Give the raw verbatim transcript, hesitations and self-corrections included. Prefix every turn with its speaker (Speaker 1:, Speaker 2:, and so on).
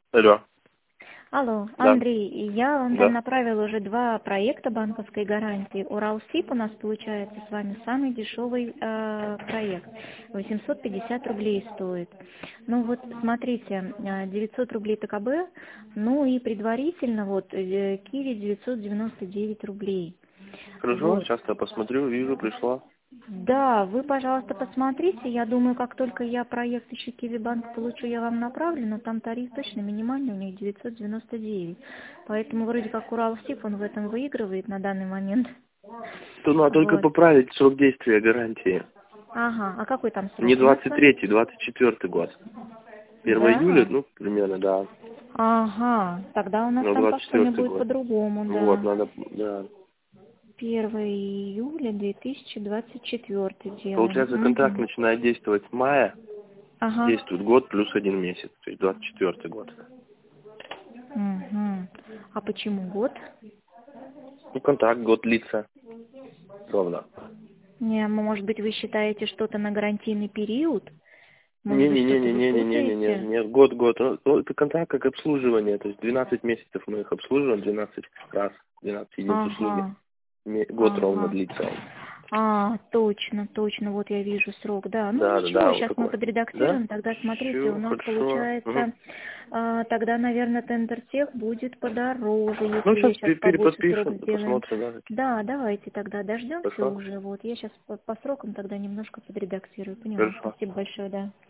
Speaker 1: Алло.
Speaker 2: Алло,
Speaker 1: Да.
Speaker 2: Андрей, я вам там
Speaker 1: Да.
Speaker 2: направила уже два проекта банковской гарантии. Уралсиб у нас получается с вами самый дешевый э, проект. восемьсот пятьдесят рублей стоит. Ну вот смотрите, э, девятьсот рублей ТКБ, ну и предварительно вот э, Киви девятьсот девяносто девять рублей.
Speaker 1: Хорошо,
Speaker 2: Вот.
Speaker 1: сейчас я посмотрю, вижу, пришла.
Speaker 2: Да, вы, пожалуйста, посмотрите. Я думаю, как только я проект еще Киви-банк получу, я вам направлю, но там тариф точно минимальный, у них девятьсот девяносто девять. Поэтому вроде как Уралсиб, он в этом выигрывает на данный момент.
Speaker 1: Тут надо только
Speaker 2: Вот.
Speaker 1: поправить срок действия гарантии.
Speaker 2: Ага, а какой там
Speaker 1: Не
Speaker 2: срок у нас с
Speaker 1: двадцать
Speaker 2: вами?
Speaker 1: третий, двадцать четвёртый год. первое июля,
Speaker 2: Да.
Speaker 1: ну, примерно, да.
Speaker 2: Ага, тогда у нас
Speaker 1: Но
Speaker 2: там по
Speaker 1: двадцать
Speaker 2: схеме
Speaker 1: четвёртый
Speaker 2: будет
Speaker 1: год.
Speaker 2: по-другому,
Speaker 1: Вот,
Speaker 2: да.
Speaker 1: надо, да.
Speaker 2: первое июля две тысячи двадцать четвёртый делаем.
Speaker 1: Получается, контракт
Speaker 2: Угу.
Speaker 1: начинает действовать с мая,
Speaker 2: Ага.
Speaker 1: действует год плюс один месяц, то есть двадцать четвёртый год.
Speaker 2: Угу. А почему год?
Speaker 1: Ну, контракт год длится ровно.
Speaker 2: Не, может быть, вы считаете что-то на гарантийный период? Может быть, что-то вы
Speaker 1: Не-не-не-не-не-не-не-не,
Speaker 2: путаете?
Speaker 1: нет, год, год. Ну, ну, это контракт как обслуживание, то есть двенадцать месяцев мы их обслуживаем, двенадцать раз, двенадцать единиц услуги.
Speaker 2: Ага,
Speaker 1: Ме- Год ровно
Speaker 2: ага.
Speaker 1: длится он.
Speaker 2: А, точно, точно, вот я вижу срок, да. Ну
Speaker 1: Да, да, да,
Speaker 2: ничего,
Speaker 1: вот
Speaker 2: сейчас мы
Speaker 1: такой. Да?
Speaker 2: подредактируем, тогда смотрите, у
Speaker 1: Все,
Speaker 2: нас
Speaker 1: хорошо. Мгм.
Speaker 2: получается, а, тогда, наверное, тендер тех будет подороже,
Speaker 1: Ну,
Speaker 2: если я
Speaker 1: сейчас
Speaker 2: сейчас побольше срок
Speaker 1: переподпишем,
Speaker 2: сделаем.
Speaker 1: посмотрим, да, какие.
Speaker 2: Да, давайте тогда дождемся
Speaker 1: Хорошо?
Speaker 2: уже, вот, я сейчас по, по срокам тогда немножко подредактирую, поняла,
Speaker 1: Хорошо.
Speaker 2: спасибо большое, да.